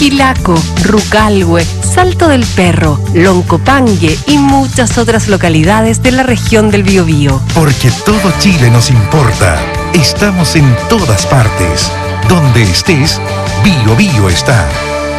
Quilaco, Rucalhue, Salto del Perro, Loncopangue y muchas otras localidades de la región del Biobío. Porque todo Chile nos importa. Estamos en todas partes. Donde estés, Biobío está.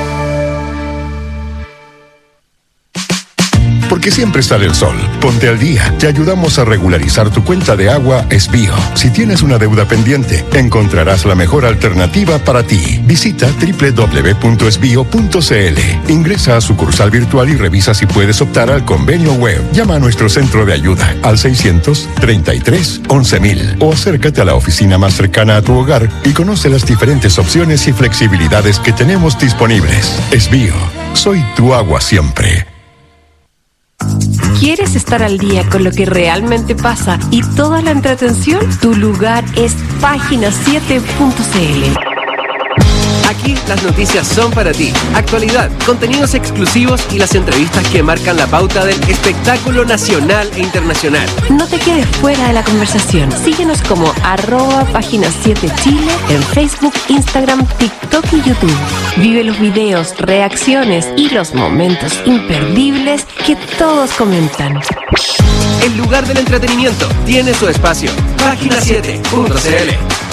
Porque siempre sale el sol. Ponte al día. Te ayudamos a regularizar tu cuenta de agua Esbio. Si tienes una deuda pendiente, encontrarás la mejor alternativa para ti. Visita www.esbio.cl. Ingresa a sucursal virtual y revisa si puedes optar al convenio web. Llama a nuestro centro de ayuda al 633-11.000 o acércate a la oficina más cercana a tu hogar y conoce las diferentes opciones y flexibilidades que tenemos disponibles. Esbio. Soy tu agua siempre. ¿Quieres estar al día con lo que realmente pasa y toda la entretención? Tu lugar es Página7.cl. Aquí las noticias son para ti. Actualidad, contenidos exclusivos y las entrevistas que marcan la pauta del espectáculo nacional e internacional. No te quedes fuera de la conversación. Síguenos como @Página7Chile en Facebook, Instagram, TikTok y YouTube. Vive los videos, reacciones y los momentos imperdibles que todos comentan. El lugar del entretenimiento tiene su espacio. Página7.cl.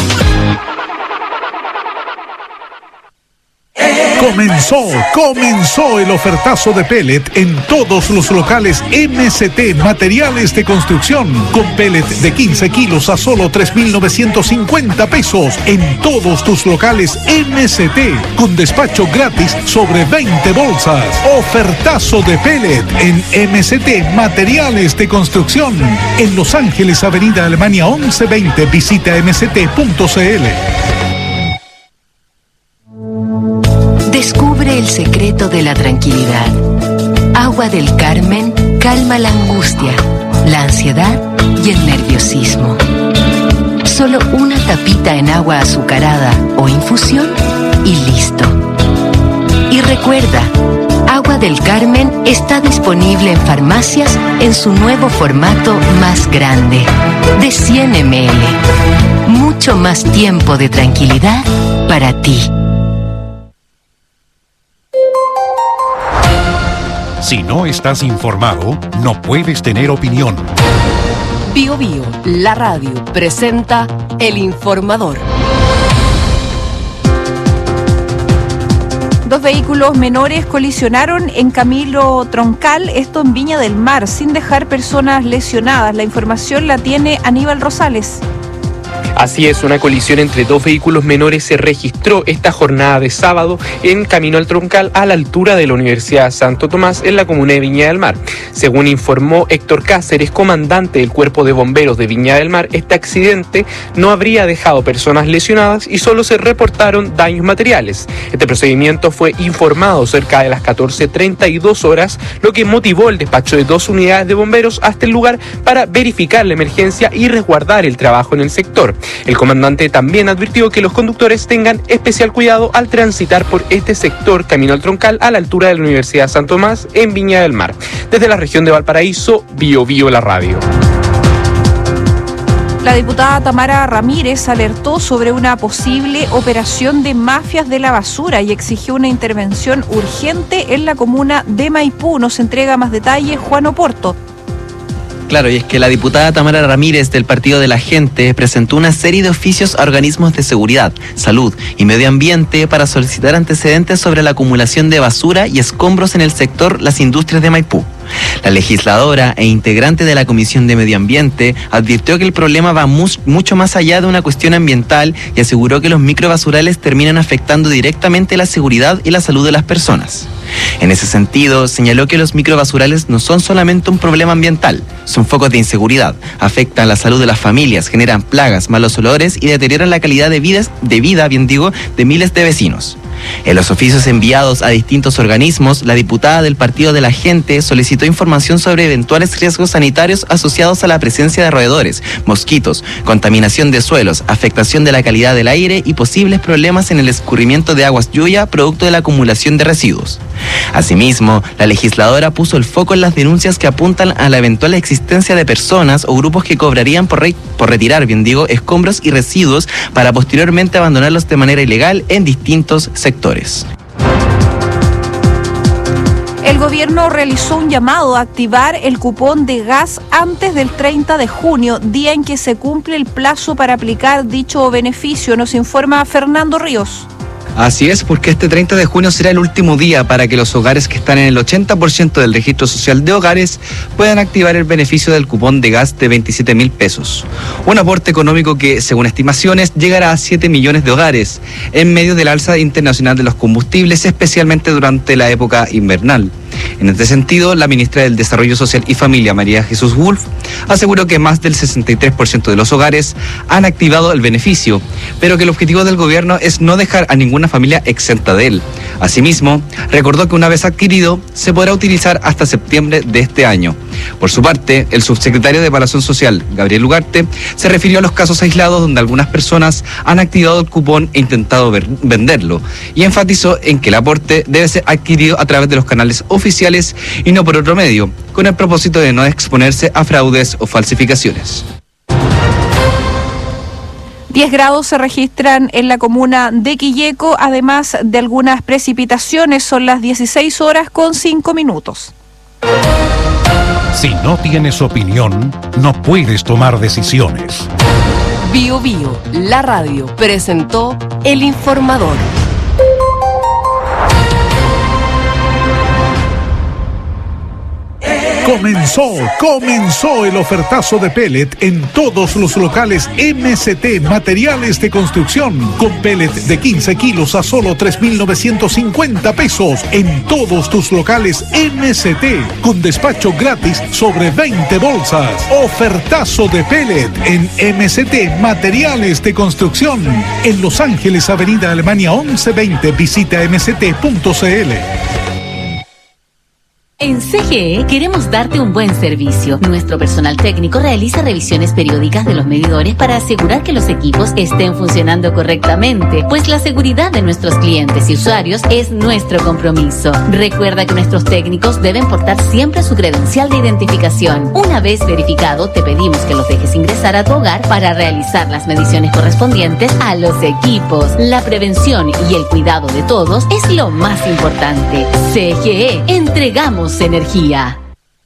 Comenzó el ofertazo de pellet en todos los locales MST Materiales de Construcción, con pellet de 15 kilos a solo 3.950 pesos en todos tus locales MST, con despacho gratis sobre 20 bolsas. Ofertazo de pellet en MST Materiales de Construcción, en Los Ángeles, Avenida Alemania 1120. Visita mst.cl. Descubre el secreto de la tranquilidad. Agua del Carmen calma la angustia, la ansiedad y el nerviosismo. Solo una tapita en agua azucarada o infusión y listo. Y recuerda, Agua del Carmen está disponible en farmacias en su nuevo formato más grande, de 100 ml. Mucho más tiempo de tranquilidad para ti. Si no estás informado, no puedes tener opinión. Biobío, la radio, presenta El Informador. Dos vehículos menores colisionaron en Camilo Troncal, esto en Viña del Mar, sin dejar personas lesionadas. La información la tiene Aníbal Rosales. Así es, una colisión entre dos vehículos menores se registró esta jornada de sábado en Camino al Troncal, a la altura de la Universidad Santo Tomás, en la comuna de Viña del Mar. Según informó Héctor Cáceres, comandante del Cuerpo de Bomberos de Viña del Mar, este accidente no habría dejado personas lesionadas y solo se reportaron daños materiales. Este procedimiento fue informado cerca de las 14:32 horas, lo que motivó el despacho de dos unidades de bomberos hasta el lugar para verificar la emergencia y resguardar el trabajo en el sector. El comandante también advirtió que los conductores tengan especial cuidado al transitar por este sector Camino al Troncal, a la altura de la Universidad Santo Tomás, en Viña del Mar. Desde la región de Valparaíso, Biobío la radio. La diputada Tamara Ramírez alertó sobre una posible operación de mafias de la basura y exigió una intervención urgente en la comuna de Maipú. Nos entrega más detalles Juan Oporto. Claro, y es que la diputada Tamara Ramírez del Partido de la Gente presentó una serie de oficios a organismos de seguridad, salud y medio ambiente para solicitar antecedentes sobre la acumulación de basura y escombros en el sector Las Industrias de Maipú. La legisladora e integrante de la Comisión de Medio Ambiente advirtió que el problema va mucho más allá de una cuestión ambiental y aseguró que los microbasurales terminan afectando directamente la seguridad y la salud de las personas. En ese sentido, señaló que los microbasurales no son solamente un problema ambiental, son focos de inseguridad, afectan la salud de las familias, generan plagas, malos olores y deterioran la calidad de vida de miles de vecinos. En los oficios enviados a distintos organismos, la diputada del Partido de la Gente solicitó información sobre eventuales riesgos sanitarios asociados a la presencia de roedores, mosquitos, contaminación de suelos, afectación de la calidad del aire y posibles problemas en el escurrimiento de aguas lluvia producto de la acumulación de residuos. Asimismo, la legisladora puso el foco en las denuncias que apuntan a la eventual existencia de personas o grupos que cobrarían por retirar, escombros y residuos para posteriormente abandonarlos de manera ilegal en distintos sectores. El gobierno realizó un llamado a activar el cupón de gas antes del 30 de junio, día en que se cumple el plazo para aplicar dicho beneficio, nos informa Fernando Ríos. Así es, porque este 30 de junio será el último día para que los hogares que están en el 80% del registro social de hogares puedan activar el beneficio del cupón de gas de 27.000 pesos. Un aporte económico que, según estimaciones, llegará a 7 millones de hogares, en medio del alza internacional de los combustibles, especialmente durante la época invernal. En este sentido, la ministra del Desarrollo Social y Familia, María Jesús Wolf, aseguró que más del 63% de los hogares han activado el beneficio, pero que el objetivo del gobierno es no dejar a ninguna familia exenta de él. Asimismo, recordó que una vez adquirido, se podrá utilizar hasta septiembre de este año. Por su parte, el subsecretario de Evaluación Social, Gabriel Ugarte, se refirió a los casos aislados donde algunas personas han activado el cupón e intentado venderlo, y enfatizó en que el aporte debe ser adquirido a través de los canales oficiales y no por otro medio, con el propósito de no exponerse a fraudes o falsificaciones. 10 grados se registran en la comuna de Quilleco, además de algunas precipitaciones. Son las 16:05. Si no tienes opinión, no puedes tomar decisiones. Bio Bio, la radio, presentó El Informador. Comenzó el ofertazo de pellet en todos los locales MCT Materiales de Construcción, con pellet de 15 kilos a solo 3.950 pesos en todos tus locales MCT, con despacho gratis sobre 20 bolsas. Ofertazo de pellet en MCT Materiales de Construcción, en Los Ángeles, Avenida Alemania 1120. Visita mct.cl. En CGE queremos darte un buen servicio. Nuestro personal técnico realiza revisiones periódicas de los medidores para asegurar que los equipos estén funcionando correctamente, pues la seguridad de nuestros clientes y usuarios es nuestro compromiso. Recuerda que nuestros técnicos deben portar siempre su credencial de identificación. Una vez verificado, te pedimos que los dejes ingresar a tu hogar para realizar las mediciones correspondientes a los equipos. La prevención y el cuidado de todos es lo más importante. CGE, entregamos energía.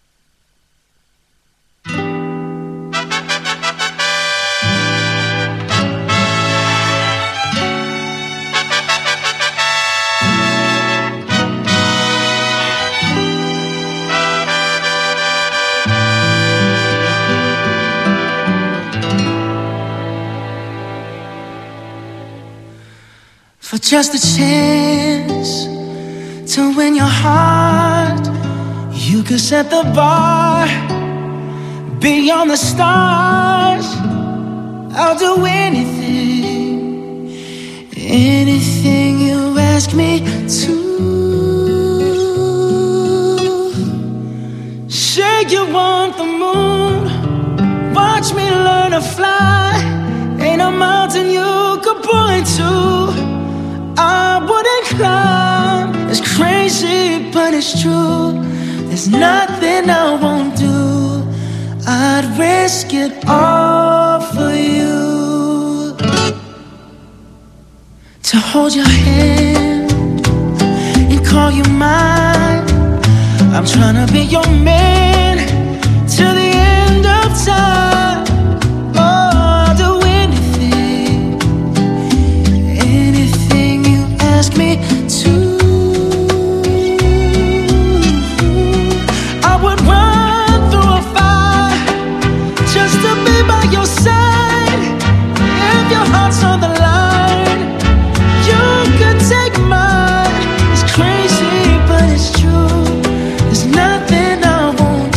For just a chance to win your heart, you could set the bar beyond the stars. I'll do anything, anything you ask me to. Say you want the moon, watch me learn to fly. Ain't a mountain you could point to I wouldn't climb. It's crazy, but it's true. There's nothing I won't do. I'd risk it all for you. To hold your hand and call you mine. I'm trying to be your man till the end of time. Oh, I'll do anything, anything you ask me to. On the line, you could take mine. It's crazy, but it's true. There's nothing I won't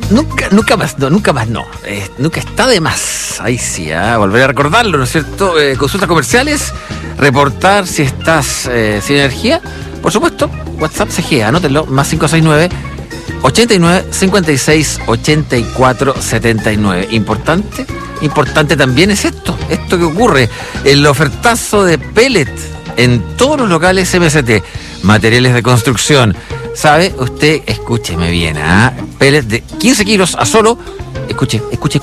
Nunca más, nunca está de más. Ahí sí, volver a recordarlo, ¿no es cierto? Consultas comerciales, reportar si estás sin energía. Por supuesto, WhatsApp CGE, anótenlo, más 569 89 56 84 79. Importante también es esto que ocurre, el ofertazo de pellet en todos los locales MST, materiales de construcción. ¿Sabe? Usted, escúcheme bien, pellet de 15 kilos a solo, escuche,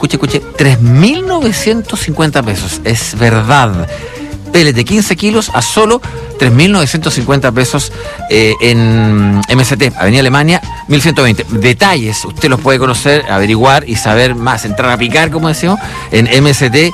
3.950 pesos. Es verdad. Pellet de 15 kilos a solo 3.950 pesos en MST, Avenida Alemania, 1120. Detalles, usted los puede conocer, averiguar y saber más, entrar a picar, como decimos, en mst.cl,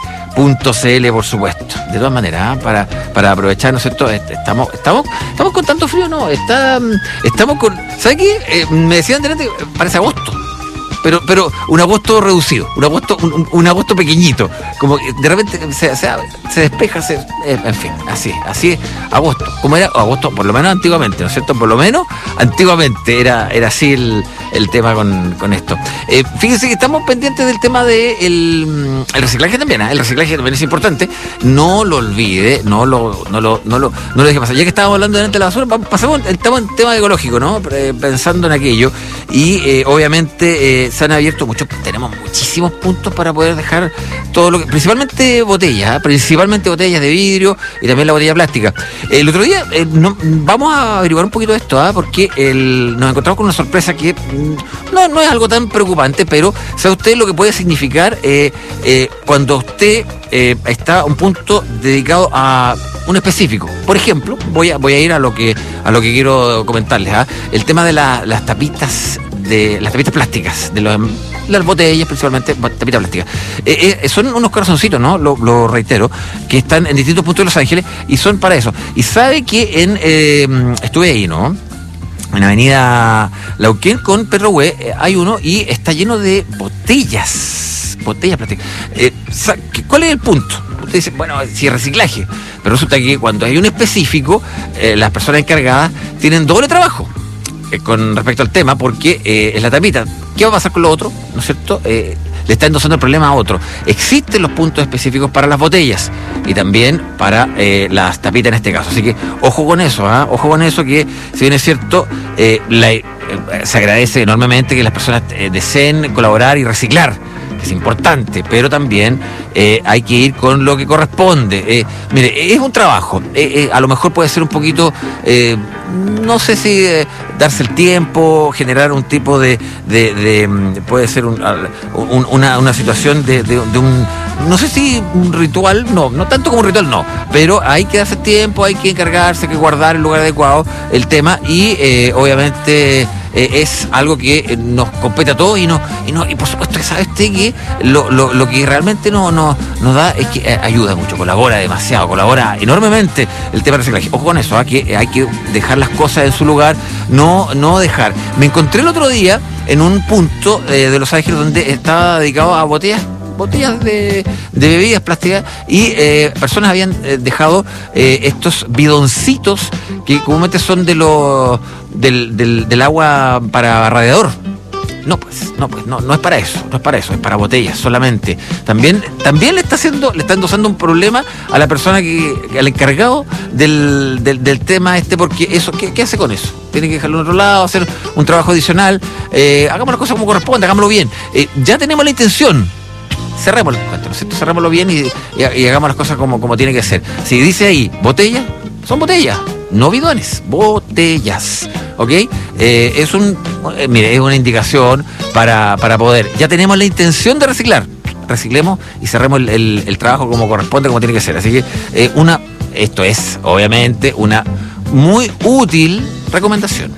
por supuesto. De todas maneras, para aprovechar, ¿no es cierto? Estamos con tanto frío, ¿no? Estamos con... ¿Sabe qué? Me decían delante, parece agosto. Pero un agosto reducido, un agosto pequeñito, como que de repente se despeja, en fin, así es agosto, como era agosto, por lo menos antiguamente, ¿no es cierto? Por lo menos antiguamente era así el tema con esto. Fíjense que estamos pendientes del tema del reciclaje también, el reciclaje también es importante, no lo olvide, no lo deje pasar. Ya que estábamos hablando delante de la basura, estamos en tema ecológico, ¿no? Pensando en aquello, y obviamente se han abierto tenemos muchísimos puntos para poder dejar todo lo que, principalmente botellas de vidrio y también la botella plástica. El otro día vamos a averiguar un poquito de esto, porque nos encontramos con una sorpresa que no es algo tan preocupante, pero ¿sabe usted lo que puede significar cuando usted está a un punto dedicado a un específico? Por ejemplo, voy a ir a lo que quiero comentarles, el tema de las tapitas plásticas, de las botellas, principalmente tapitas plásticas. Son unos corazoncitos, ¿no? Lo reitero, que están en distintos puntos de Los Ángeles y son para eso. Y sabe que estuve ahí, ¿no? En Avenida Lauquén con Pedro Hue hay uno y está lleno de botellas plásticas. ¿Cuál es el punto? Usted dice, bueno, si es reciclaje, pero resulta que cuando hay un específico, las personas encargadas tienen doble trabajo con respecto al tema, porque es la tapita. ¿Qué va a pasar con lo otro? ¿No es cierto? Le está endosando el problema a otro. Existen los puntos específicos para las botellas y también para las tapitas en este caso. Así que ojo con eso, ojo con eso, que si bien es cierto, se agradece enormemente que las personas deseen colaborar y reciclar, que es importante, pero también hay que ir con lo que corresponde. Mire, es un trabajo, a lo mejor puede ser un poquito, no sé si darse el tiempo, generar un tipo de puede ser una situación de un, no sé si un ritual, no tanto como un ritual, no, pero hay que darse tiempo, hay que encargarse, hay que guardar el lugar adecuado el tema, y obviamente es algo que nos compete a todos, y por supuesto que sabe usted que lo que realmente nos da es que ayuda mucho, colabora enormemente el tema del reciclaje. Ojo con eso, que hay que dejar las cosas en su lugar, no dejar. Me encontré el otro día en un punto de Los Ángeles donde estaba dedicado a botellas de bebidas plásticas, y personas habían dejado estos bidoncitos que comúnmente son del agua para radiador. No es para eso, es para botellas solamente. También le está endosando un problema a la persona al encargado del tema porque eso, ¿qué hace con eso? Tiene que dejarlo en otro lado, hacer un trabajo adicional. Hagamos las cosas como corresponde, hagámoslo bien. Ya tenemos la intención. Cerremos el cuento, ¿no es cierto? Cerrémoslo bien y hagamos las cosas como tiene que ser. Si dice ahí botellas, son botellas, no bidones, botellas, ¿ok? Es una indicación para poder. Ya tenemos la intención de reciclar. Reciclemos y cerremos el trabajo como corresponde, como tiene que ser. Así que esto es obviamente una muy útil recomendación.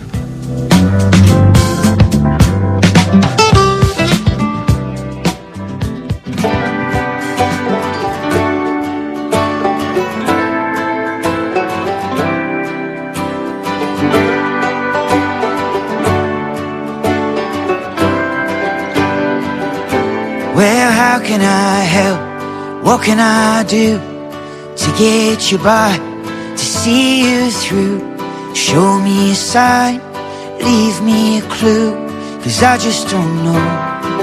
How can I help? What can I do to get you by, to see you through? Show me a sign, leave me a clue, 'cause I just don't know.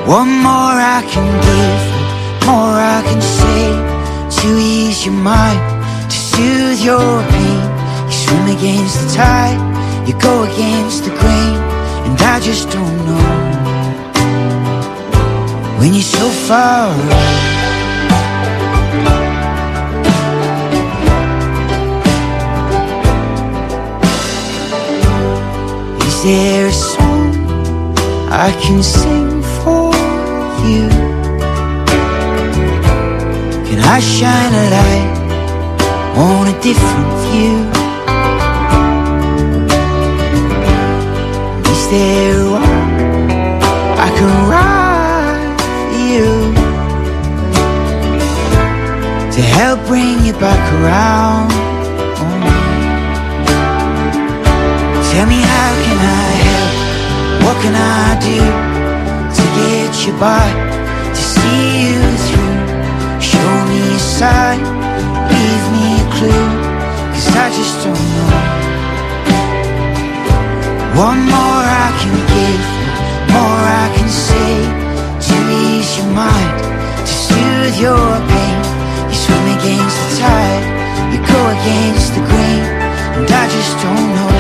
One more I can give, more I can say to ease your mind, to soothe your pain. You swim against the tide, you go against the grain, and I just don't know when you're so far away. Is there a song I can sing for you? Can I shine a light on a different view? Is there one I can write for you to help bring you back around? Tell me, how can I help? What can I do to get you by, to see you through? Show me a sign, leave me a clue, 'cause I just don't know. One more I can give, more I can say to ease your mind, to soothe your pain. You swim against the tide, you go against the grain, and I just don't know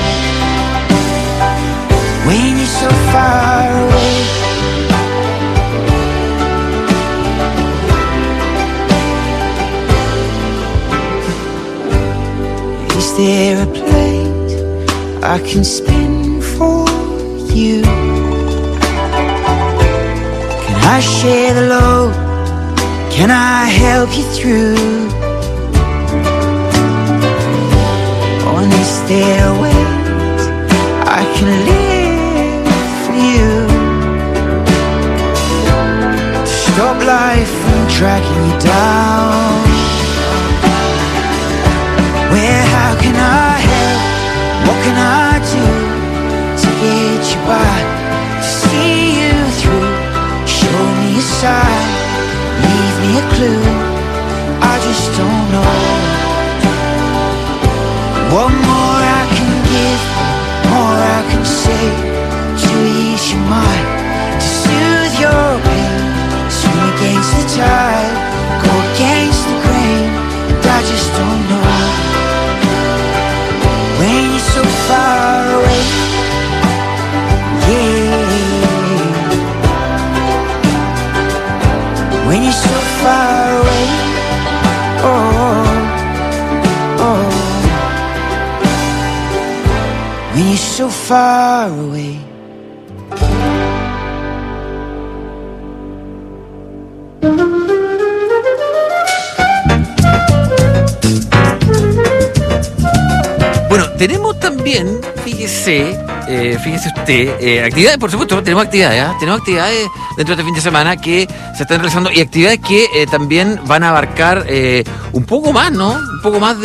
when you're so far away. Is there a place I can spin for you? Can I share the load? Can I help you through? Or is there a way I can live for you, to stop life from dragging you down? Where, how can I help? What can I do to get you by, to see you through? Show me a sign, leave me a clue, I just don't know. One more I can give, more I can say to ease your mind, to soothe your pain. Swim against the tide, go against the grain, and I just don't know when you're so far away. Yeah, when you're so far away. Oh, oh, when you're so far away. Bueno, tenemos también, fíjese usted, actividades, por supuesto, tenemos actividades dentro de este fin de semana que se están realizando y actividades que también van a abarcar un poco más, ¿no? Un poco más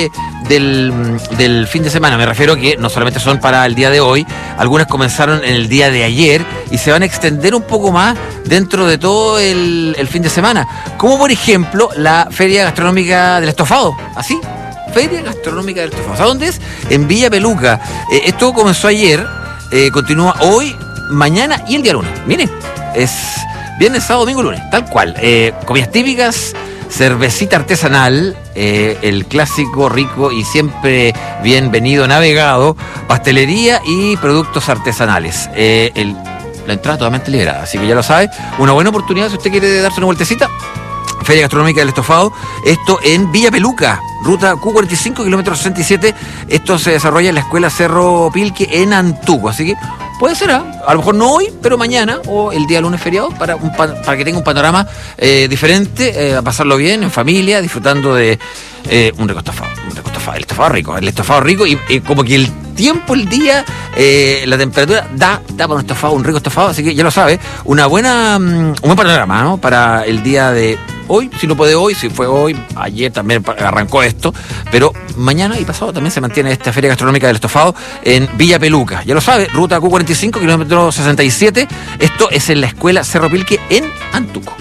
del fin de semana. Me refiero que no solamente son para el día de hoy, algunas comenzaron en el día de ayer y se van a extender un poco más dentro de todo el fin de semana. Como por ejemplo la Feria Gastronómica del Estofado, ¿así? Feria Gastronómica del Estofado. ¿A dónde es? En Villa Peluca. Esto comenzó ayer, continúa hoy, mañana y el día lunes. Miren, es viernes, sábado, domingo, lunes, tal cual. Comidas típicas, cervecita artesanal, el clásico, rico y siempre bienvenido navegado, pastelería y productos artesanales. La entrada totalmente liberada, así que ya lo sabe. Una buena oportunidad si usted quiere darse una vueltecita. Feria Gastronómica del Estofado, esto en Villa Peluca, ruta Q45, kilómetro 67. Esto se desarrolla en la Escuela Cerro Pilque en Antuco, así que puede ser, a lo mejor no hoy, pero mañana o el día lunes feriado, para que tenga un panorama diferente, a pasarlo bien, en familia, disfrutando de un rico estofado, el estofado rico y como que el tiempo, el día, la temperatura da para un estofado, un rico estofado, así que ya lo sabe, un buen panorama, ¿no? Para el día de hoy, si no puede hoy, si fue hoy, ayer también arrancó esto, pero mañana y pasado también se mantiene esta Feria Gastronómica del Estofado en Villa Peluca. Ya lo sabe, ruta Q45, kilómetro 67. Esto es en la Escuela Cerro Pilque en Antuco.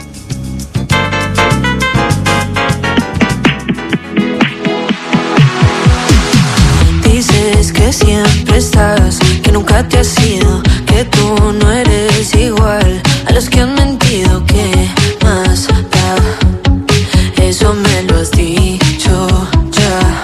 Dices que siempre estás, que nunca te has ido, que tú no eres igual a los que han mentido, ¿qué más da? Eso me lo has dicho ya.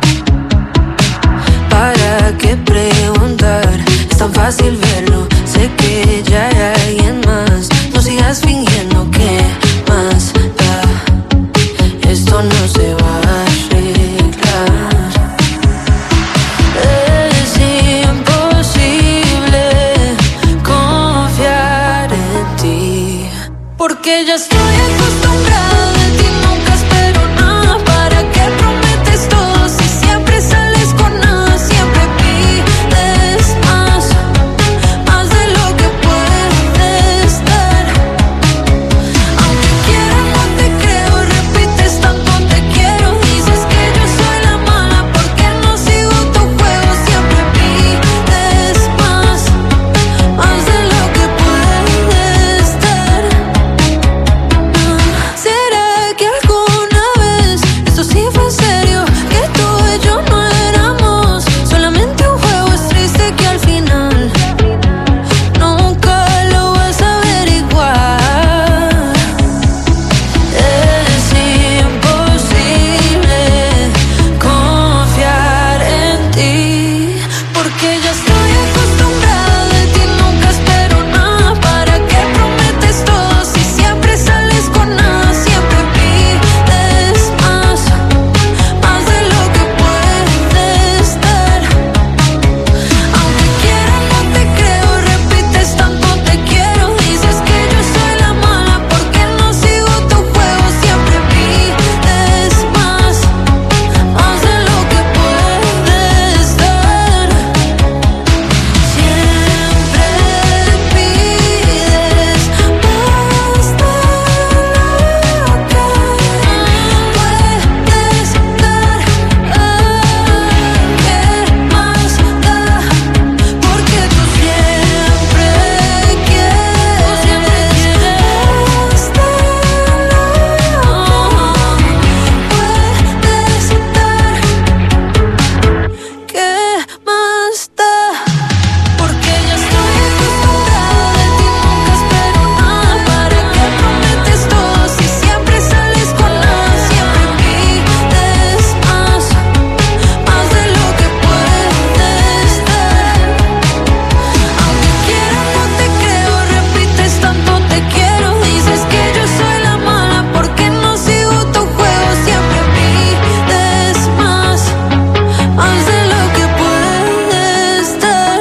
¿Para qué preguntar? Es tan fácil verlo. Sé que ya hay alguien más. No sigas fingiendo, ¿qué más da? Esto no se va a arreglar. Es imposible confiar en ti, porque ya estoy acostumbrada de ti. Nunca espero nada. ¿Para qué prometes todo si siempre sales con nada? Siempre pides más de lo que puedes dar. Aunque quieras no te creo, repites tanto te quiero. Dices que yo soy la mala porque no sigo tu juego. Siempre pides más de lo que puedes dar. ¿Será que alguna vez esto sí fue serio? Que tú y yo no éramos solamente un juego. Es triste que al final nunca lo vas a averiguar. Es imposible confiar en ti, porque ya estoy acostumbrada de ti. Nunca espero nada. ¿Para qué prometes todo si siempre sales con nada? Siempre pides más de lo que puedes dar. Aunque quieras no te creo, repites tanto te quiero. Dices que yo soy la mala porque no sigo tu juego. Siempre pides más de lo que puedes dar. Siempre pides más de lo que puedes dar. ¿Qué más da? Porque tú siempre quieres más de lo puedes dar. ¿Qué más da? Porque ya estoy acostumbrada de ti. Nunca espero nada. ¿Para qué prometes todo si siempre sales con nada? Siempre pides más de lo que puedes dar. Aunque quieras no te creo, repites tanto te quiero. Dices que yo soy la mala porque no sigo tu juego. Siempre pides más de lo que puedes dar.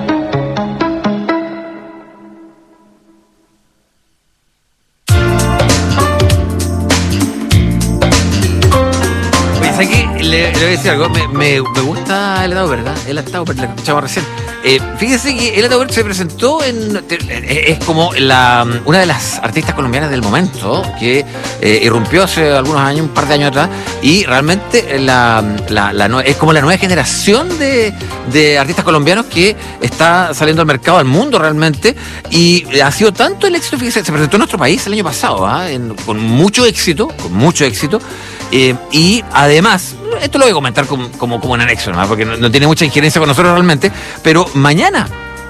Oye, ¿sabes qué? Le voy a decir algo. Me gusta el Tauber, ¿verdad? El Tauber, la escuchamos recién. Fíjese que el Tauber se presentó es como una de las artistas colombianas del momento que irrumpió hace algunos años, un par de años atrás, y realmente es como la nueva generación de artistas colombianos que está saliendo al mercado, al mundo realmente, y ha sido tanto el éxito. Fíjese, se presentó en nuestro país el año pasado, con mucho éxito, y además, esto lo voy a comentar como un anexo, ¿no? Porque no tiene mucha injerencia con nosotros realmente, pero mañana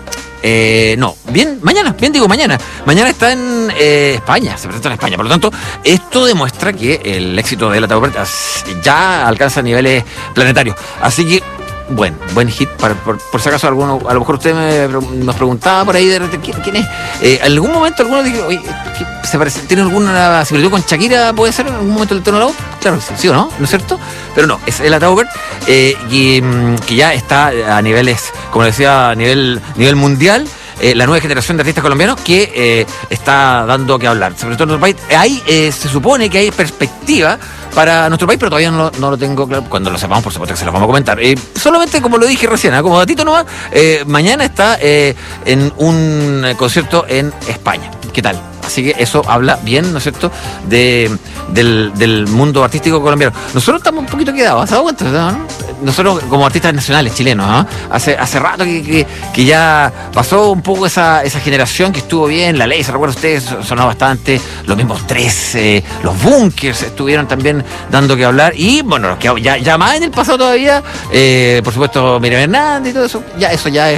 Mañana está en España, se presenta en España. Por lo tanto, esto demuestra que el éxito de la Tauber ya alcanza niveles planetarios. Así que, buen hit. Por si acaso a lo mejor usted nos preguntaba por ahí de quién es. En algún momento alguno dijo, oye, ¿tiene alguna similitud con Shakira? ¿Puede ser en algún momento del tono de la voz? Claro, sí o no, ¿no es cierto? Pero no, es la Tauber, que ya está a niveles, como decía, a nivel mundial. La nueva generación de artistas colombianos que está dando que hablar, sobre todo en nuestro país. Ahí se supone que hay perspectiva para nuestro país, pero todavía no lo tengo claro. Cuando lo sepamos, por supuesto que se los vamos a comentar. Solamente, como lo dije recién, como datito nomás, mañana está en un concierto en España. ¿Qué tal? Así que eso habla bien, ¿no es cierto?, del mundo artístico colombiano. Nosotros estamos un poquito quedados, ¿has dado cuenta? ¿No? Nosotros como artistas nacionales chilenos, ¿no? Hace rato que ya pasó un poco esa generación que estuvo bien. La Ley, ¿se recuerda usted? Sonó bastante. Los mismos tres, los Bunkers estuvieron también dando que hablar. Y bueno, los que ya más en el pasado todavía, por supuesto, Miriam Hernández y todo eso. Ya eso ya es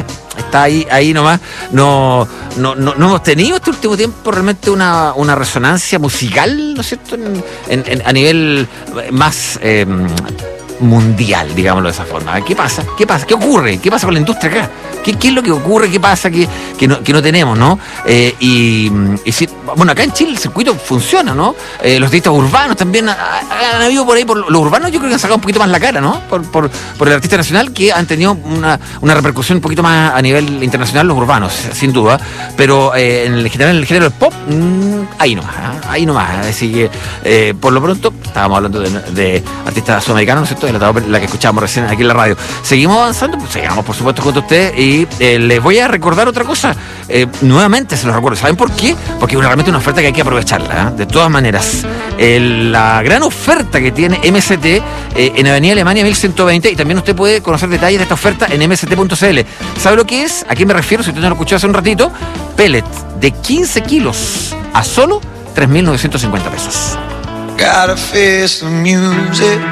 está ahí nomás. No hemos tenido este último tiempo realmente una resonancia musical, ¿no es cierto?, a nivel más mundial, digámoslo de esa forma. ¿Qué pasa? ¿Qué ocurre? ¿Qué pasa con la industria acá? ¿Qué es lo que ocurre? ¿Qué pasa que no tenemos, no? Y si, bueno, acá en Chile el circuito funciona, ¿no? Los artistas urbanos también han habido por ahí, por los urbanos yo creo que han sacado un poquito más la cara, ¿no? Por el artista nacional, que han tenido una repercusión un poquito más a nivel internacional los urbanos, sin duda. Pero en el género del pop, ahí nomás. Así que, por lo pronto, estábamos hablando de artistas sudamericanos, ¿no es cierto? La que escuchábamos recién aquí en la radio. Seguimos avanzando, pues seguimos por supuesto junto a ustedes y les voy a recordar otra cosa. Nuevamente se los recuerdo. ¿Saben por qué? Porque es realmente una oferta que hay que aprovecharla, de todas maneras. La gran oferta que tiene MST en Avenida Alemania 1120, y también usted puede conocer detalles de esta oferta en mst.cl. ¿Sabe lo que es? ¿A qué me refiero? Si usted no lo escuchó hace un ratito, pellet de 15 kilos a solo 3.950 pesos. Gotta face the music.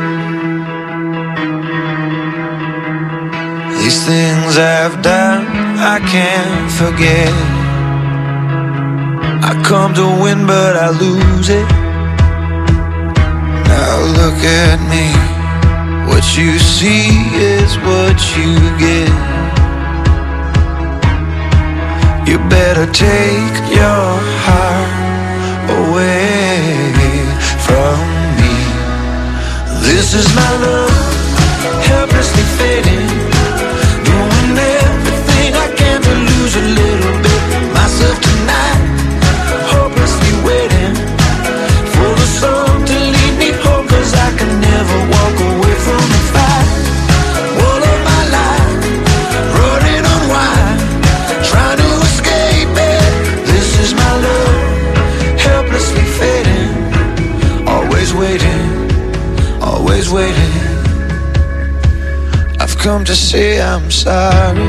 These things I've done, I can't forget. I come to win, but I lose it. Now look at me. What you see is what you get. You better take your heart away from me. This is my love, helplessly fading. A little bit myself tonight, hopelessly waiting for the sun to lead me home, 'cause I can never walk away from the fight. All of my life, running on wide, trying to escape it. This is my love, helplessly fading, always waiting. I've come to say I'm sorry.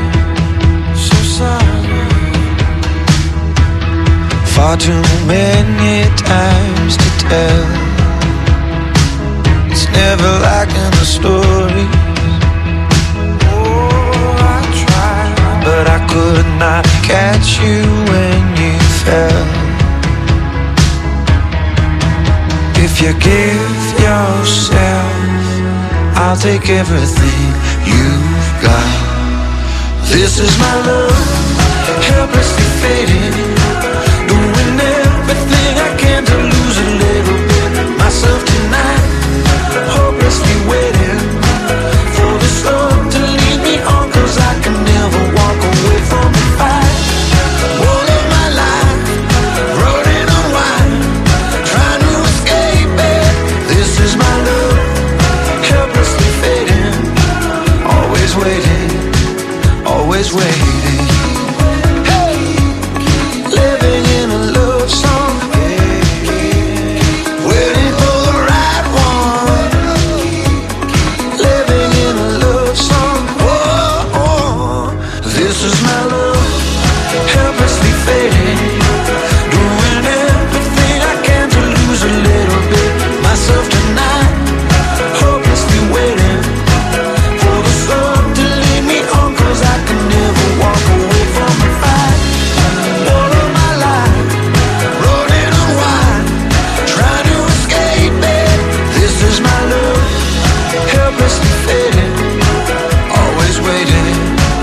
Far too many times to tell. It's never like in the stories. Oh, I tried, but I could not catch you when you fell. If you give yourself, I'll take everything you've got. This is my love, helplessly fading, doing everything I can to lose a little bit myself tonight, hopelessly waiting for the sun to lead me on, 'cause I can never walk away from the fight. All of my life, running on wide, trying to escape it. This is my love, helplessly fading, always waiting. Hey, living in a love song, waiting for the right one. Living in a love song, oh. This is my love, helplessly fading, doing everything I can to lose a little bit myself tonight, hopelessly waiting for the sun to lead me on, 'cause I can never walk away from the fight. All of my life, running on wide, trying to escape it. This is my love, helplessly fading, always waiting.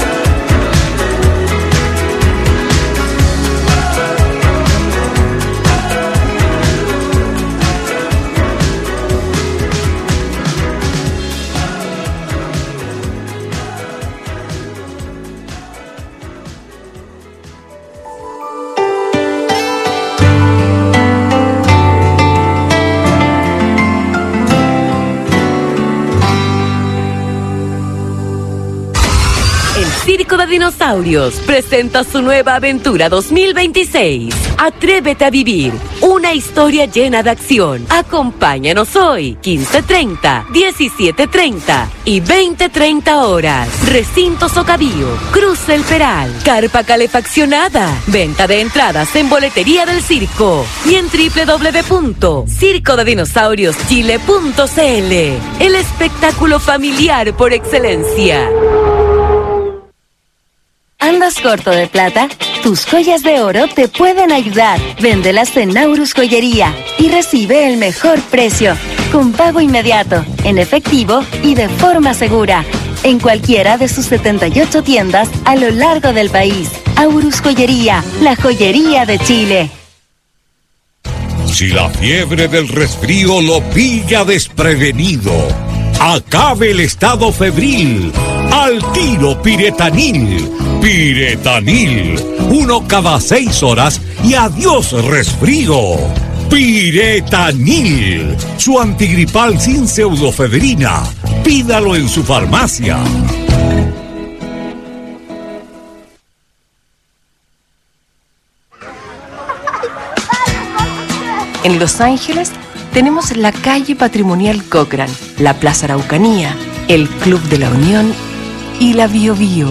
Circo de Dinosaurios presenta su nueva aventura 2026. Atrévete a vivir una historia llena de acción. Acompáñanos hoy, 15:30, 17:30 y 20:30 horas. Recinto Socavio, Cruz El Peral, carpa calefaccionada. Venta de entradas en boletería del circo y en www.circodedinosaurioschile.cl. El espectáculo familiar por excelencia. Al ¿Andas corto de plata? Tus joyas de oro te pueden ayudar. Véndelas en Naurus Joyería y recibe el mejor precio, con pago inmediato, en efectivo y de forma segura. En cualquiera de sus 78 tiendas a lo largo del país. Aurus Joyería, la joyería de Chile. Si la fiebre del resfrío lo pilla desprevenido, acabe el estado febril. Al tiro Piretanil. Piretanil. 1 cada 6 horas y adiós resfrío. Piretanil. Su antigripal sin pseudofedrina. Pídalo en su farmacia. En Los Ángeles tenemos la calle patrimonial Cochran, la Plaza Araucanía, el Club de la Unión y la Bio Bio.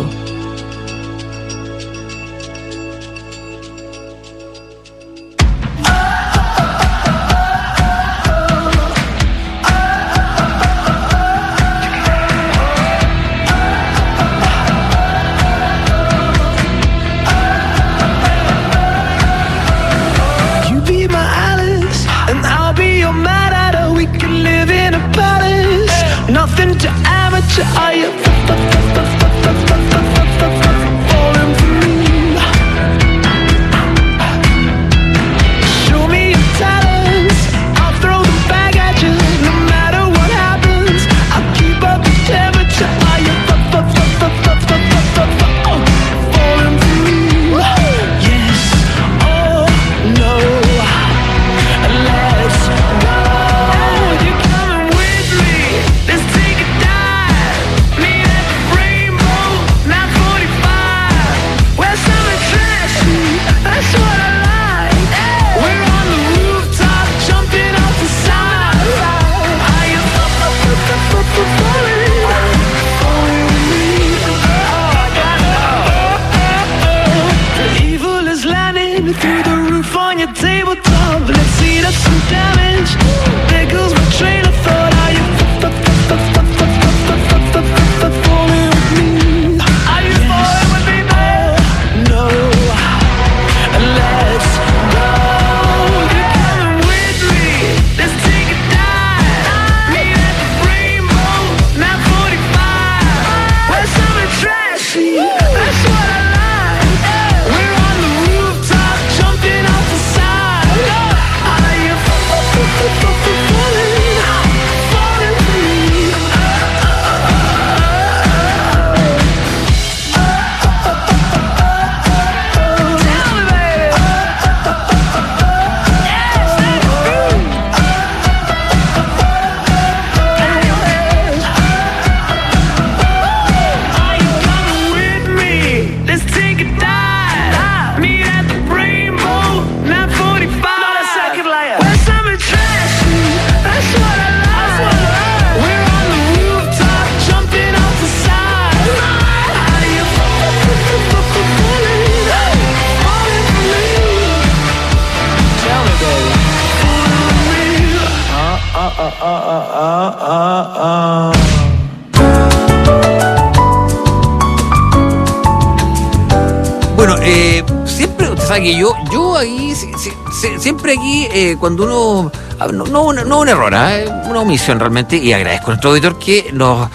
Siempre, usted sabe que yo ahí, siempre aquí, cuando uno, no un error, una omisión realmente, y agradezco a nuestro auditor que nos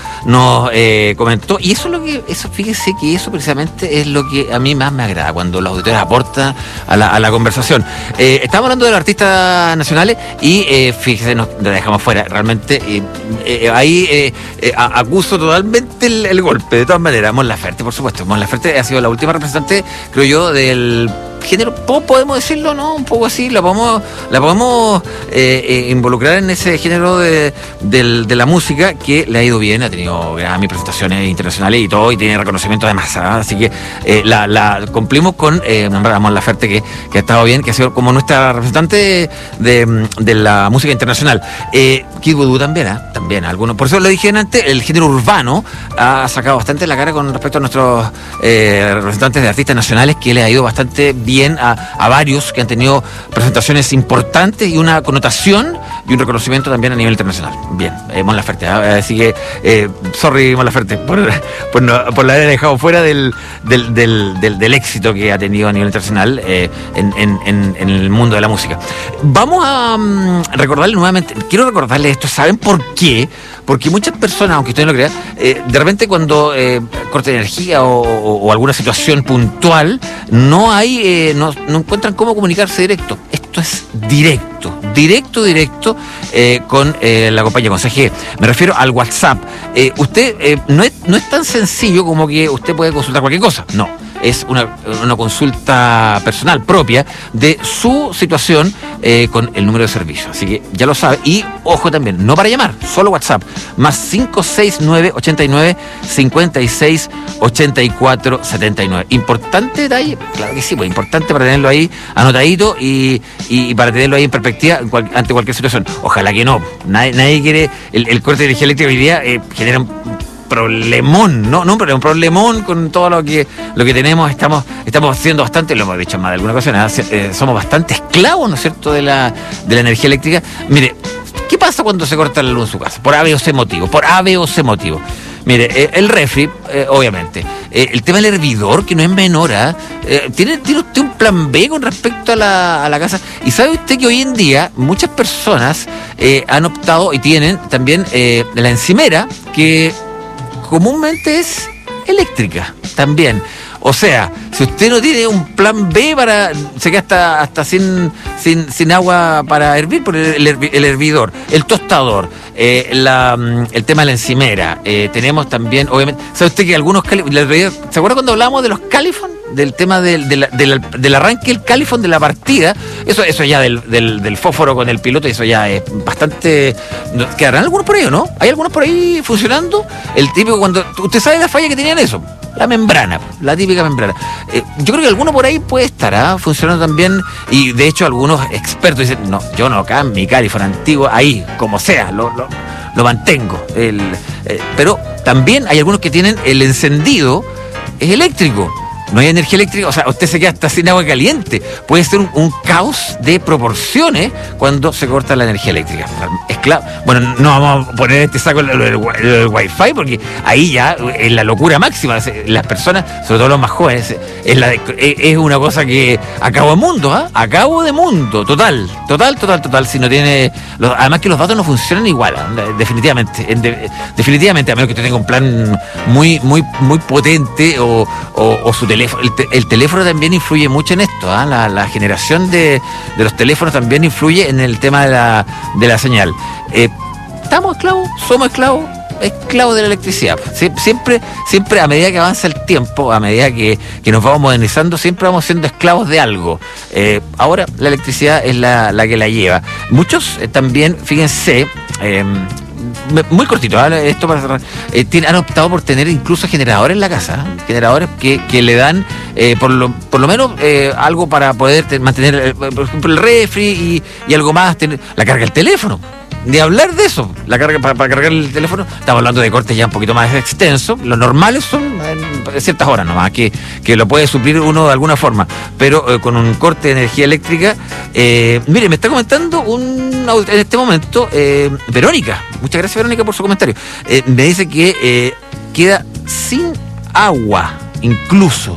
comentó, y eso es lo que, fíjese que eso precisamente es lo que a mí más me agrada, cuando los auditores aportan a la conversación. Estamos hablando de los artistas nacionales y fíjese, nos dejamos fuera, realmente, ahí acuso totalmente el golpe, de todas maneras. Mon Laferte, por supuesto, Mon Laferte ha sido la última representante, creo yo, del género pop, podemos decirlo, ¿no? Un poco así, la podemos involucrar en ese género de la música, que le ha ido bien, ha tenido Grammy, presentaciones internacionales y todo, y tiene reconocimiento además, así que la cumplimos con nombrar a Mon Laferte, que ha estado bien, que ha sido como nuestra representante de la música internacional. Kid Voodoo también algunos, por eso lo dije antes, el género urbano ha sacado bastante la cara con respecto a nuestros representantes de artistas nacionales, que le ha ido bastante bien a varios que han tenido presentaciones importantes y una connotación y un reconocimiento también a nivel internacional. Bien, Mon Laferte, así que sorry Mon Laferte por la haber dejado fuera del éxito que ha tenido a nivel internacional en el mundo de la música. Vamos a recordarle nuevamente, quiero recordarle esto, ¿saben por qué? Porque muchas personas, aunque usted no lo crea, de repente cuando corte de energía o alguna situación puntual, no encuentran cómo comunicarse directo. Esto es directo con la compañía, con CGE. Me refiero al WhatsApp. Usted no es tan sencillo como que usted puede consultar cualquier cosa. No, es una consulta personal propia de su situación con el número de servicio. Así que ya lo sabe. Y ojo también, no para llamar, solo WhatsApp. Más 569 89 56 84 79. Importante detalle, claro que sí, pues importante para tenerlo ahí anotadito y para tenerlo ahí en perspectiva ante cualquier situación. Ojalá que no. Nadie quiere el corte de energía eléctrica hoy día genera un problemón, un problemón con todo lo que tenemos. Estamos haciendo bastante, lo hemos dicho más de alguna ocasión, somos bastante esclavos, ¿no es cierto?, de la energía eléctrica. Mire, ¿qué pasa cuando se corta la luz en su casa? Por A, B o C motivo. Mire, el refri, obviamente. El tema del hervidor, que no es menor, ¿tiene usted un plan B con respecto a la casa? Y sabe usted que hoy en día muchas personas han optado y tienen también la encimera, que comúnmente es eléctrica también. O sea, si usted no tiene un plan B se queda hasta sin agua para hervir por el hervidor, el tostador, el tema de la encimera. Tenemos también, obviamente, ¿sabe usted que algunos ¿se acuerda cuando hablábamos de los califón? Del tema del arranque del califón de la partida, eso ya del fósforo con el piloto, eso ya es bastante. ¿Quedarán algunos por ahí o no? ¿Hay algunos por ahí funcionando? El típico, cuando usted sabe la falla que tenían eso, la membrana, la típica membrana. Yo creo que alguno por ahí puede estar funcionando también, y de hecho algunos expertos dicen, no, yo no cambio mi califón antiguo ahí, como sea, lo mantengo. Pero también hay algunos que tienen el encendido es eléctrico. No hay energía eléctrica, o sea, usted se queda hasta sin agua caliente. Puede ser un caos de proporciones cuando se corta la energía eléctrica. Es claro. Bueno, no vamos a poner este saco el Wi-Fi, porque ahí ya es la locura máxima. Las personas, sobre todo los más jóvenes, es una cosa que acabo de mundo, acabo de mundo, total. Si no tiene, además que los datos no funcionan igual, definitivamente, a menos que usted tenga un plan muy potente o su teléfono. El teléfono también influye mucho en esto, la generación de los teléfonos también influye en el tema de la señal. ¿Estamos esclavos? ¿Somos esclavos de la electricidad? Siempre a medida que avanza el tiempo, a medida que nos vamos modernizando, siempre vamos siendo esclavos de algo. Ahora la electricidad es la que la lleva. Muchos también, fíjense, muy cortito, esto para cerrar, han optado por tener incluso generadores en la casa, generadores que le dan por lo menos algo para poder mantener, por ejemplo, el refri y algo más, la carga del teléfono. Ni hablar de eso, la carga para cargar el teléfono. Estamos hablando de cortes ya un poquito más extensos. Los normales son en ciertas horas nomás, que lo puede suplir uno de alguna forma. Pero con un corte de energía eléctrica, mire, me está comentando en este momento Verónica. Muchas gracias, Verónica, por su comentario. Me dice que queda sin agua incluso.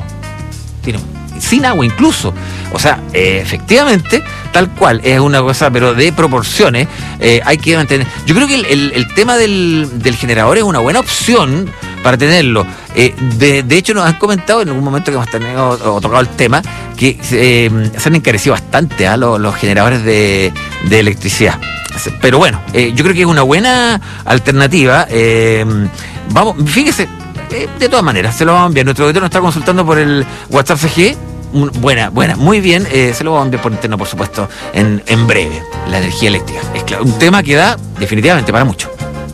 Sin agua incluso. O sea, efectivamente, tal cual, es una cosa, pero de proporciones, hay que mantener. Yo creo que el tema del generador es una buena opción para tenerlo. De hecho, nos han comentado en algún momento que hemos tenido o tocado el tema, que se han encarecido bastante los generadores de electricidad. Pero bueno, yo creo que es una buena alternativa. Vamos, fíjese, de todas maneras, se lo vamos a enviar. Nuestro auditor nos está consultando por el WhatsApp CG. Buena, muy bien. Se lo vamos a enviar por interno, por supuesto, en breve. La energía eléctrica. Es claro, un tema que da definitivamente para mucho.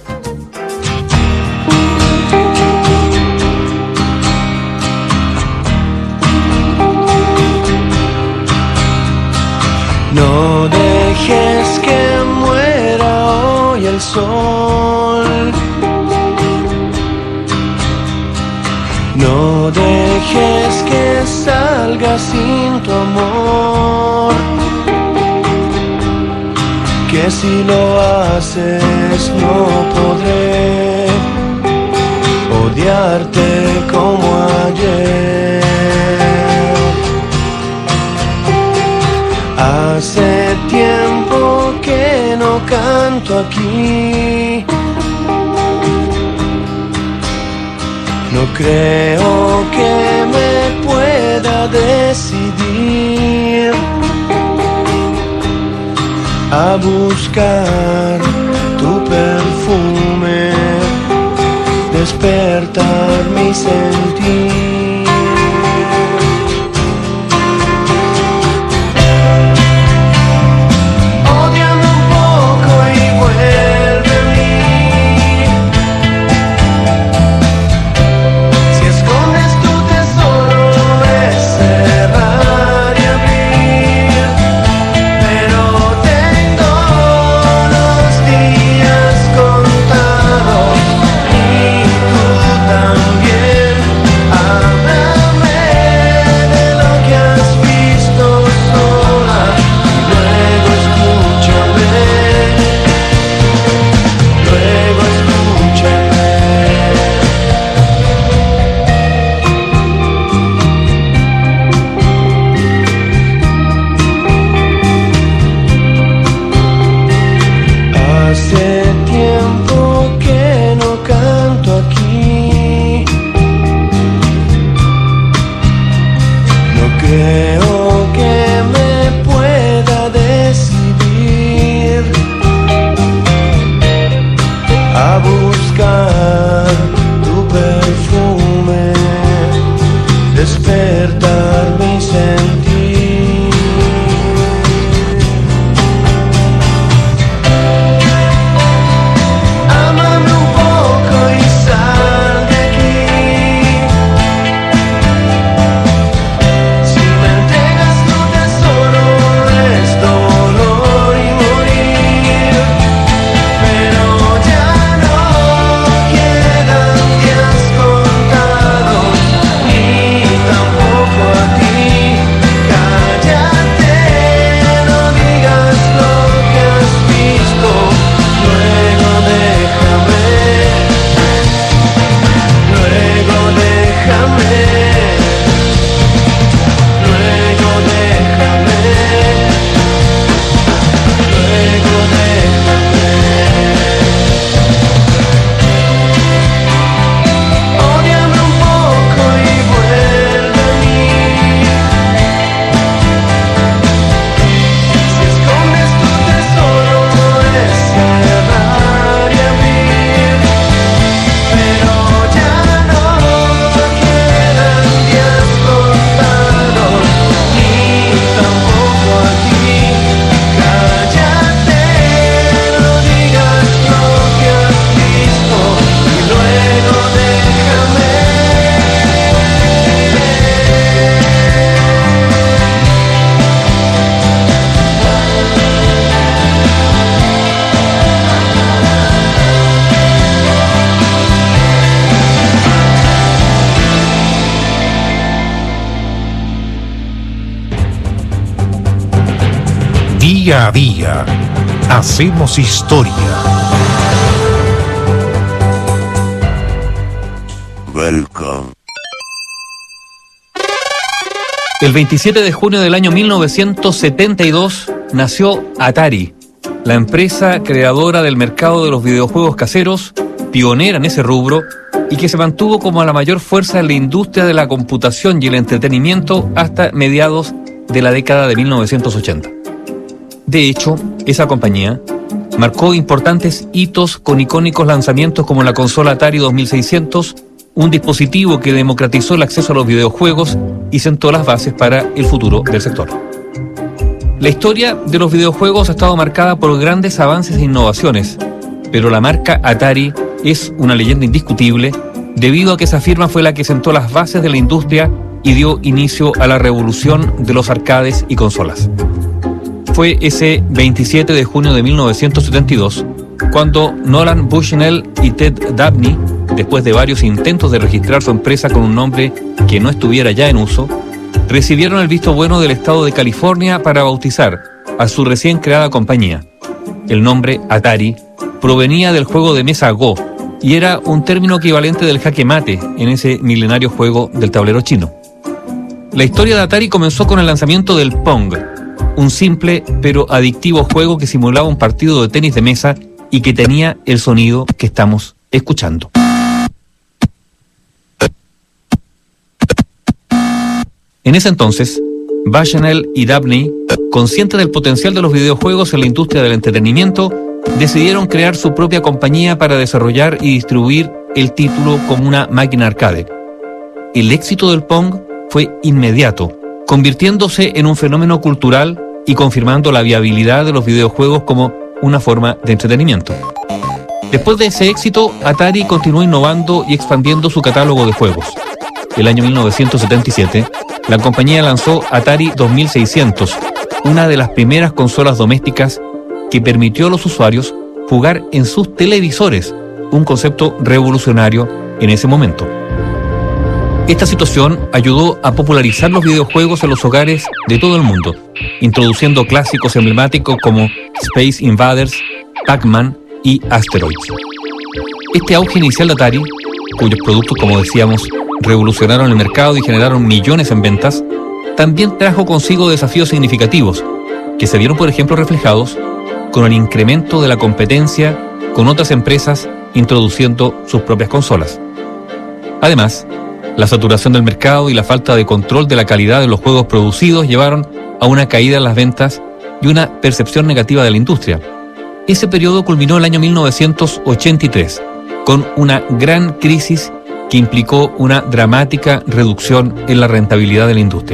No dejes que muera hoy el sol. No dejes que salga sin tu amor. Que que si lo haces no podré odiarte como ayer. Hace tiempo que no canto aquí. No creo que me pueda decidir a buscar tu perfume, despertar mi sentir. Ódiame un poco y vuelve a mí. Si escondes tu tesoro es cerrar y abrir, pero tengo los días contados y tú también. Háblame de lo que has visto sola y luego escúchame, luego escúchame. Hace tiempo que no canto aquí. No creo que me pueda decidir a buscar tu perfume, despertar mi sentir. Ámame un poco y sal de aquí. Si me entregas tu tesoro es dolor y morir, pero ya no quedan días contados ni tampoco a ti. Cállate, no digas lo que has visto, luego déjame, luego déjame, luego déjame, luego déjame. Ódiame un poco y vuelve a mí. Si escondes tu tesoro es cerrar y abrir, pero ya no quedan días contados ni tampoco a ti. Cállate, no digas lo que has visto y luego déjame. Día a día, hacemos historia. Welcome. El 27 de junio del año 1972 nació Atari, la empresa creadora del mercado de los videojuegos caseros, pionera en ese rubro y que se mantuvo como la mayor fuerza en la industria de la computación y el entretenimiento hasta mediados de la década de 1980. De hecho, esa compañía marcó importantes hitos con icónicos lanzamientos como la consola Atari 2600, un dispositivo que democratizó el acceso a los videojuegos y sentó las bases para el futuro del sector. La historia de los videojuegos ha estado marcada por grandes avances e innovaciones, pero la marca Atari es una leyenda indiscutible debido a que esa firma fue la que sentó las bases de la industria y dio inicio a la revolución de los arcades y consolas. Fue ese 27 de junio de 1972 cuando Nolan Bushnell y Ted Dabney, después de varios intentos de registrar su empresa con un nombre que no estuviera ya en uso, recibieron el visto bueno del estado de California para bautizar a su recién creada compañía. El nombre Atari provenía del juego de mesa Go y era un término equivalente del jaque mate en ese milenario juego del tablero chino. La historia de Atari comenzó con el lanzamiento del Pong, un simple pero adictivo juego que simulaba un partido de tenis de mesa y que tenía el sonido que estamos escuchando. En ese entonces, Bushnell y Dabney, conscientes del potencial de los videojuegos en la industria del entretenimiento, decidieron crear su propia compañía para desarrollar y distribuir el título como una máquina arcade. El éxito del Pong fue inmediato, convirtiéndose en un fenómeno cultural y confirmando la viabilidad de los videojuegos como una forma de entretenimiento. Después de ese éxito, Atari continuó innovando y expandiendo su catálogo de juegos. El año 1977, la compañía lanzó Atari 2600, una de las primeras consolas domésticas que permitió a los usuarios jugar en sus televisores, un concepto revolucionario en ese momento. Esta situación ayudó a popularizar los videojuegos en los hogares de todo el mundo, introduciendo clásicos emblemáticos como Space Invaders, Pac-Man y Asteroids. Este auge inicial de Atari, cuyos productos, como decíamos, revolucionaron el mercado y generaron millones en ventas, también trajo consigo desafíos significativos, que se vieron, por ejemplo, reflejados con el incremento de la competencia con otras empresas introduciendo sus propias consolas. Además, la saturación del mercado y la falta de control de la calidad de los juegos producidos llevaron a una caída en las ventas y una percepción negativa de la industria. Ese periodo culminó el año 1983, con una gran crisis que implicó una dramática reducción en la rentabilidad de la industria.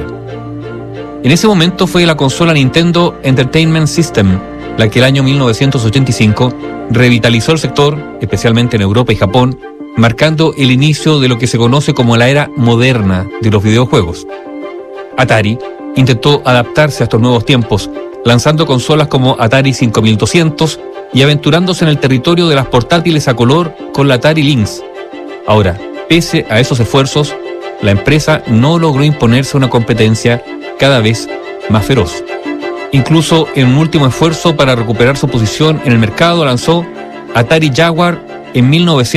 En ese momento fue la consola Nintendo Entertainment System la que el año 1985 revitalizó el sector, especialmente en Europa y Japón, marcando el inicio de lo que se conoce como la era moderna de los videojuegos. Atari intentó adaptarse a estos nuevos tiempos, lanzando consolas como Atari 5200 y aventurándose en el territorio de las portátiles a color con la Atari Lynx. Ahora, pese a esos esfuerzos, la empresa no logró imponerse una competencia cada vez más feroz. Incluso en un último esfuerzo para recuperar su posición en el mercado, lanzó Atari Jaguar en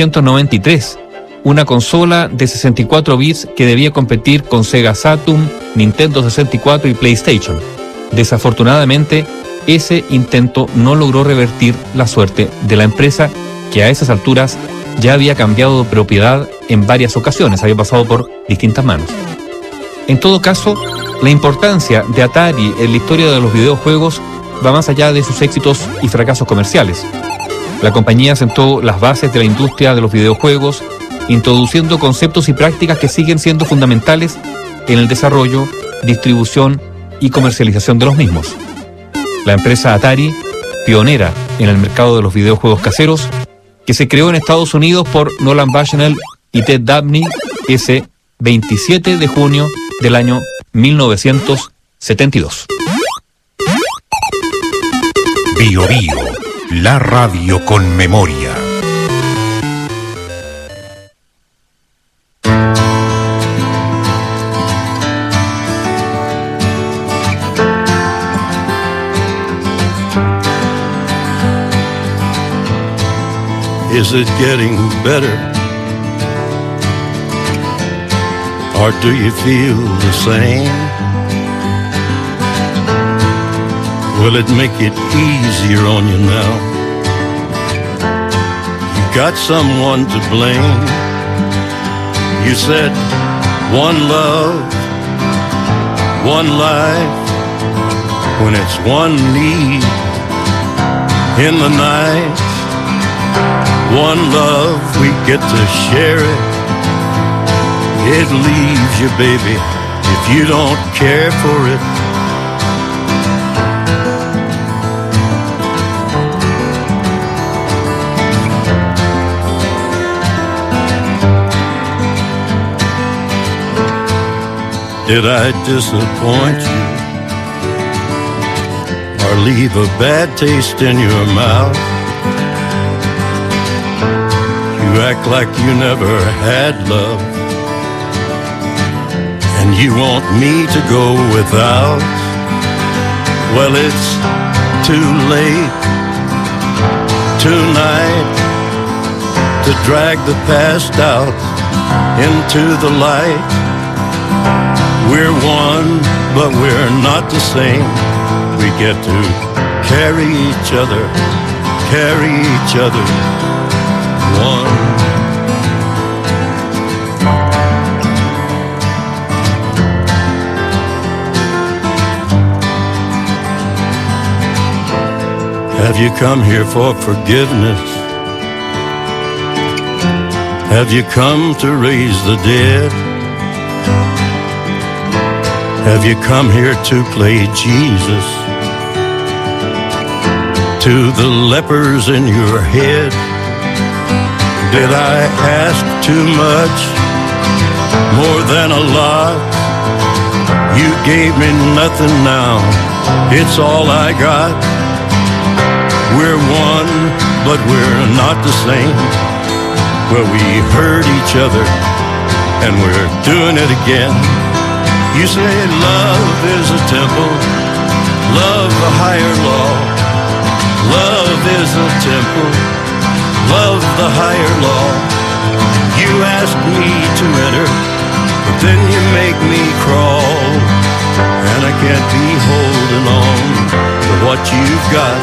1993, una consola de 64 bits que debía competir con Sega Saturn, Nintendo 64 y PlayStation. Desafortunadamente, ese intento no logró revertir la suerte de la empresa, que a esas alturas ya había cambiado de propiedad en varias ocasiones, había pasado por distintas manos. En todo caso, la importancia de Atari en la historia de los videojuegos va más allá de sus éxitos y fracasos comerciales. La compañía sentó las bases de la industria de los videojuegos, introduciendo conceptos y prácticas que siguen siendo fundamentales en el desarrollo, distribución y comercialización de los mismos. La empresa Atari, pionera en el mercado de los videojuegos caseros, que se creó en Estados Unidos por Nolan Bushnell y Ted Dabney ese 27 de junio del año 1972. Bio Bio, la radio con memoria. Is it getting better? Or do you feel the same? Will it make it easier on you now? You got someone to blame. You said one love, one life, when it's one need in the night. One love, we get to share it. It leaves you, baby, if you don't care for it. Did I disappoint you or leave a bad taste in your mouth? You act like you never had love, and you want me to go without. Well, it's too late. tonight to drag the past out into the light. We're one, but we're not the same. We get to carry each other one. Have you come here for forgiveness? Have you come to raise the dead? Have you come here to play Jesus to the lepers in your head? Did I ask too much? More than a lot? You gave me nothing now, it's all I got. We're one, but we're not the same. Well, we hurt each other, and we're doing it again. You say love is a temple, love a higher law. Love is a temple, love the higher law. You ask me to enter, but then you make me crawl. And I can't be holding on to what you've got,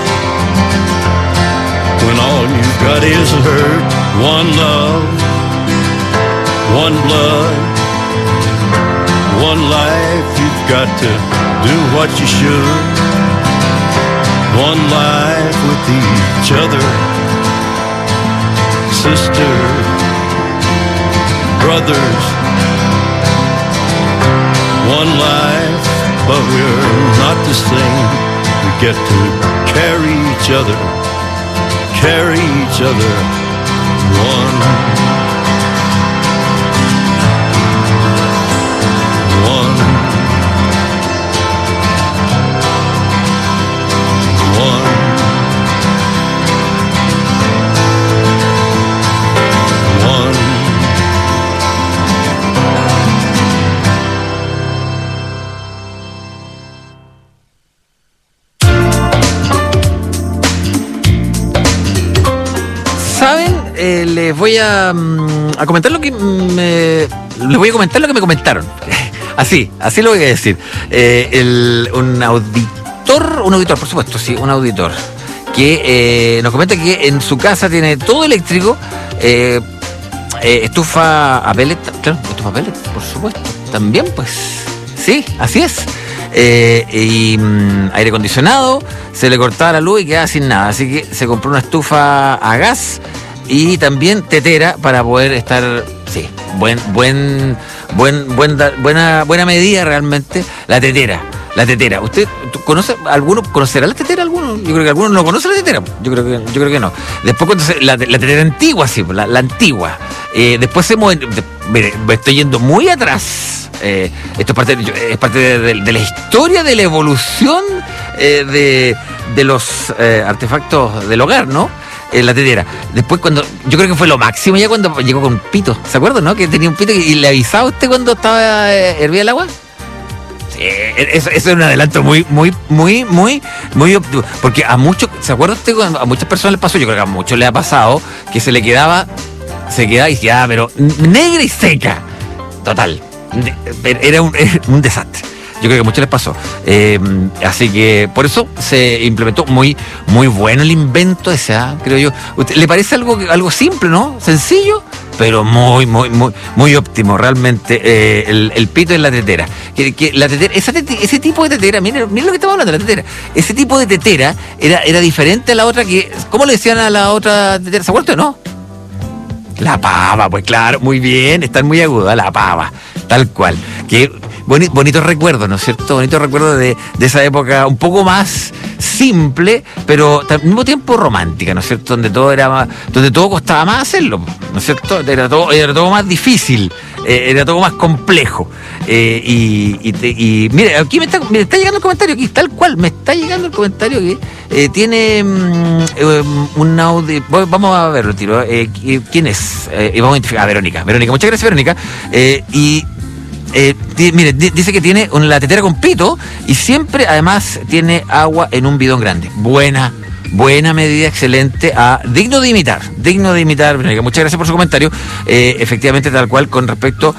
when all you've got is hurt. One love, one blood, one life. You've got to do what you should. One life with each other, sisters, brothers. One life, but we're not the same. We get to carry each other one. Les voy a comentar lo que les voy a comentar lo que me comentaron. Así lo voy a decir. Un auditor, por supuesto, sí, un auditor que nos comenta que en su casa tiene todo eléctrico, estufa a pellet, claro, estufa a pellet, por supuesto, también, pues, sí, así es. Y aire acondicionado, se le cortaba la luz y quedaba sin nada, así que se compró una estufa a gas y también tetera para poder estar, sí, buena medida realmente la tetera. ¿Usted conocerá la tetera alguno? Yo creo que algunos no conocen la tetera. Yo creo que no. Después cuando la tetera antigua, sí, la antigua. Después se mueve. Mire, me estoy yendo muy atrás. Esto es parte de la historia de la evolución de los artefactos del hogar, ¿no? La tetera. Después yo creo que fue lo máximo ya cuando llegó con pito. ¿Se acuerdan, no? Que tenía un pito y le avisaba a usted cuando estaba hervida el agua. Sí, eso es un adelanto muy óptimo. Porque ¿se acuerda usted cuando a muchas personas les pasó? Yo creo que a muchos les ha pasado que se quedaba y decía, pero negra y seca. Total. Era un desastre. Yo creo que a muchos les pasó. Así que por eso se implementó muy bueno el invento ese, creo yo. ¿Le parece algo simple, no? Sencillo, pero muy óptimo, realmente. El pito en la tetera. Que la tetera, ese tipo de tetera, miren lo que estamos hablando de la tetera. Ese tipo de tetera era diferente a la otra que. ¿Cómo le decían a la otra tetera? ¿Se acuerdan o no? La pava, pues claro, muy bien, están muy agudas, la pava, tal cual. Que bonitos recuerdos, ¿no es cierto? Bonitos recuerdos de esa época un poco más simple, pero al mismo tiempo romántica, ¿no es cierto? Donde todo costaba más hacerlo, ¿no es cierto? Era todo más difícil, era todo más complejo. Y mire, aquí me está llegando el comentario, aquí tal cual, me está llegando el comentario que tiene un audio. Vamos a verlo, tiro. ¿Quién es? Y vamos a identificar a Verónica. Muchas gracias, Verónica. Mire, dice que tiene la tetera con pito y siempre además tiene agua en un bidón grande. Buena buena medida, excelente, digno de imitar. Verónica, muchas gracias por su comentario. Efectivamente, tal cual, con respecto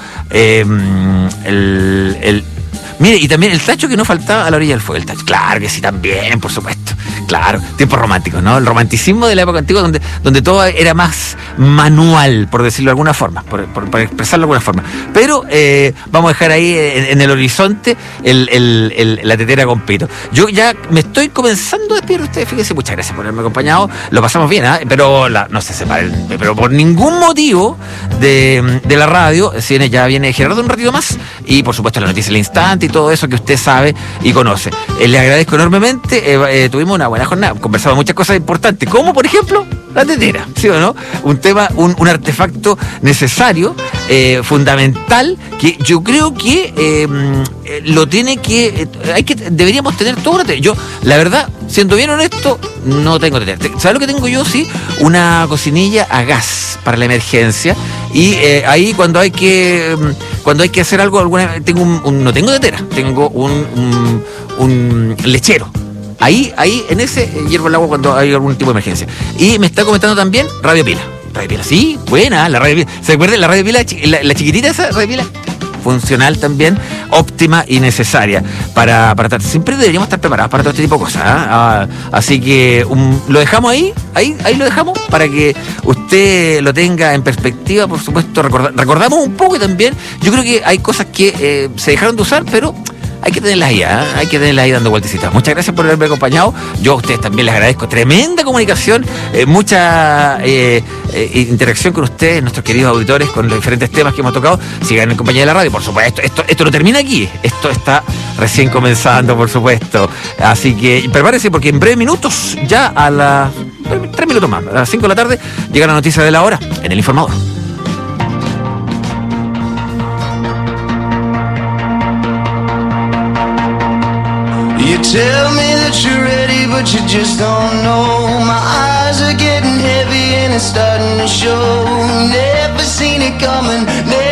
mire, y también el tacho que no faltaba a la orilla del fuego, el tacho. Claro que sí, también, por supuesto. Claro, tiempos románticos, ¿no? El romanticismo de la época antigua donde todo era más manual, por decirlo de alguna forma, por expresarlo de alguna forma. Pero vamos a dejar ahí en el horizonte la tetera con pito. Yo ya me estoy comenzando a despedir de ustedes, fíjense, muchas gracias por haberme acompañado. Lo pasamos bien, pero no se separen, pero por ningún motivo de la radio, ya viene Gerardo un ratito más, y por supuesto la noticia del instante y todo eso que usted sabe y conoce. Le agradezco enormemente, tuvimos una buena jornada, conversamos muchas cosas importantes, como por ejemplo la tetera, ¿sí o no? Un tema, un artefacto necesario, fundamental, que yo creo que deberíamos tener todo una tetera. Yo, la verdad, siendo bien honesto, no tengo tetera. ¿Sabes lo que tengo yo? Sí, una cocinilla a gas para la emergencia, y ahí cuando hay que hacer algo, no tengo tetera, tengo un lechero. Ahí en ese hiervo el agua cuando hay algún tipo de emergencia. Y me está comentando también Radio Pila. Radio Pila, sí, buena, la Radio Pila. ¿Se acuerdan? La Radio Pila, la chiquitita esa Radio Pila. Funcional también, óptima y necesaria para siempre deberíamos estar preparados para todo este tipo de cosas, así que lo dejamos ahí lo dejamos para que usted lo tenga en perspectiva. Por supuesto, recordamos un poco, y también yo creo que hay cosas que se dejaron de usar, pero hay que tenerlas ahí, dando vueltecitas. Muchas gracias por haberme acompañado. Yo a ustedes también les agradezco. Tremenda comunicación, mucha interacción con ustedes, nuestros queridos auditores, con los diferentes temas que hemos tocado. Sigan en compañía de la radio, por supuesto. Esto no termina aquí. Esto está recién comenzando, por supuesto. Así que prepárense, porque en breves minutos, ya a las 3 minutos más, a las 5 de la tarde, llega la noticia de la hora en El Informador. You tell me that you're ready, but you just don't know. My eyes are getting heavy and it's starting to show. Never seen it coming, never